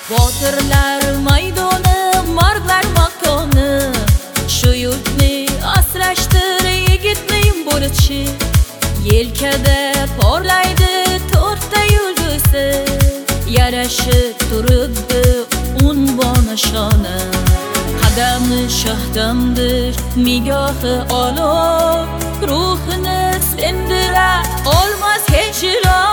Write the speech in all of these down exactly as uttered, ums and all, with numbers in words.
Botirlar maydoni, mardlar makoni, shu yurtni asrashtir yigitning burchi. Yelkada porlaydi to'rtta yulduzi, yarashib turibdi unvon shoni. Qadami shahdamdir nigohi olov, ruhini sindira olmas hijron.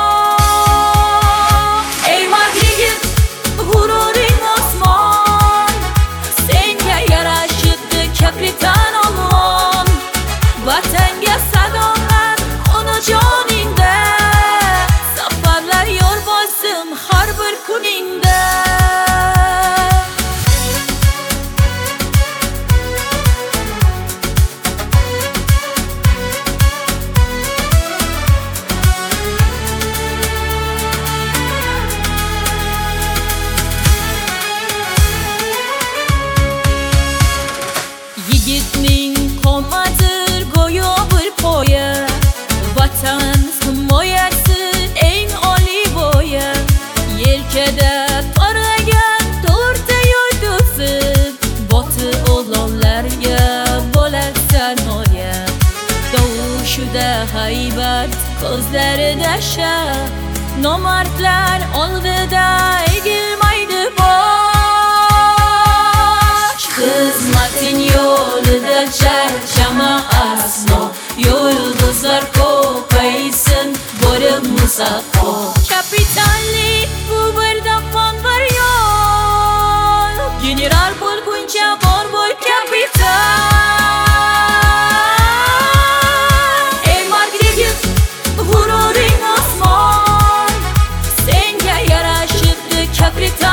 Ey mard yigit, g'ururing osmon, senga yarashibdi kapitan olmon. Vatanga sadoqat ona joningda, safarlar yo'l bossim har bir kuningda. Yigitning qomadir go'yo bir poya, vatan himoyasi eng oliy bo'ya. Yelkada parlagan to'rtta yulduzi, botir o'g'lonlarga bo'lasan oya. Tovushida haybat, ko'zlarida shah, nomardlar oldida egilmaydi bosh. Xizmating yo'lida charchama aslo, yulduzlar ko'paysin bo'lib musaffo. Kapitanlik bu bir dafon bir yo'l, general bo'lguncha bor bo'l kapitan. Ey mard yigit, g'ururing osmon, senga yarashibdi kapitan.